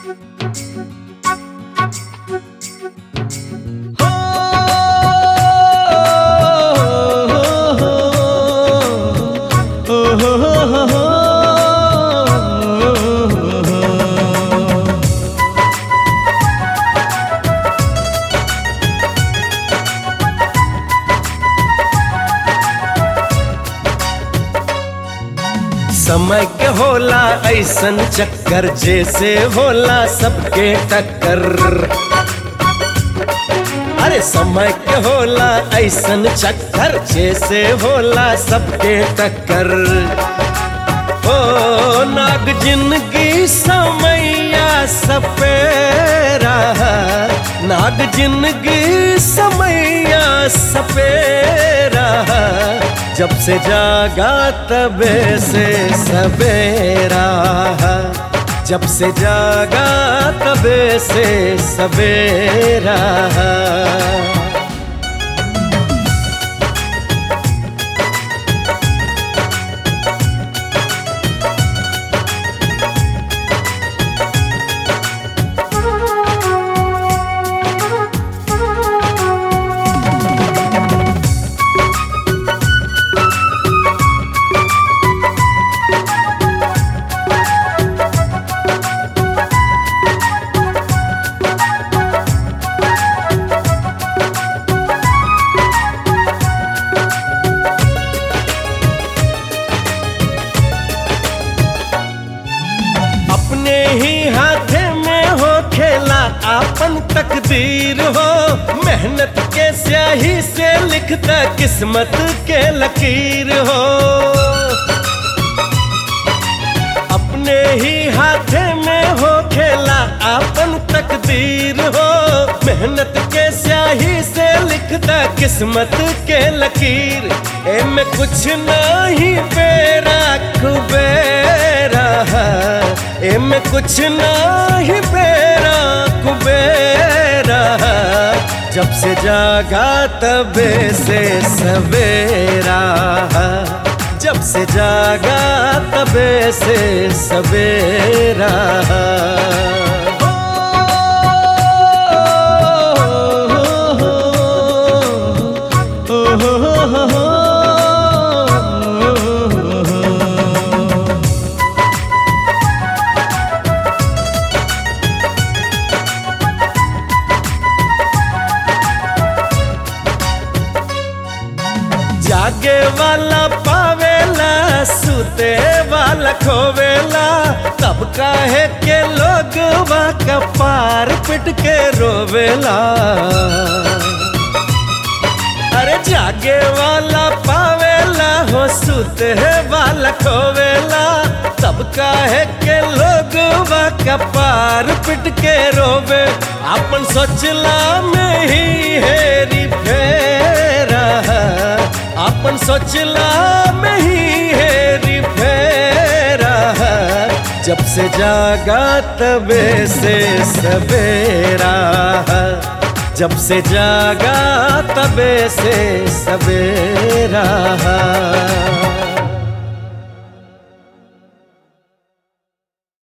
समय के होला ऐसन चक्कर जैसे होला सबके टक्कर। अरे समय के होला ऐसन चक्कर जैसे होला सबके टक्कर। ओ नाग जिंदगी समैया सपेरा, नाग जिंदगी समैया सपेरा। जब से जागा तबे से सवेरा, जब से जागा तबे से सवेरा। अपने ही हाथे में हो खेला आपन तकदीर हो, मेहनत के स्याही से लिखता किस्मत के लकीर हो। अपने ही हाथे में हो खेला आपन तकदीर हो, मेहनत के स्याही से लिखता किस्मत के लकीर। ए में कुछ नहीं बेरा कुबेरा, ए में कुछ नहीं बेरा कुबेरा। जब से जागा तबे से सवेरा, जब से जागा तबे से सवेरा। जागे वाला पावेला, सूते वाला खोवेला। तब काहे के लोग का पार पिट के रोवेला। अरे जागे वाला पावेला हो, सूते वाला खोवेला। तब काहे के लोग का पार पिट के रोवे। अपन सोचला में ही हेरी फेरा, अपन सोचला में ही हेरी फेरा। जब से जागा तबे से सवेरा, जब से जागा तबे से सवेरा।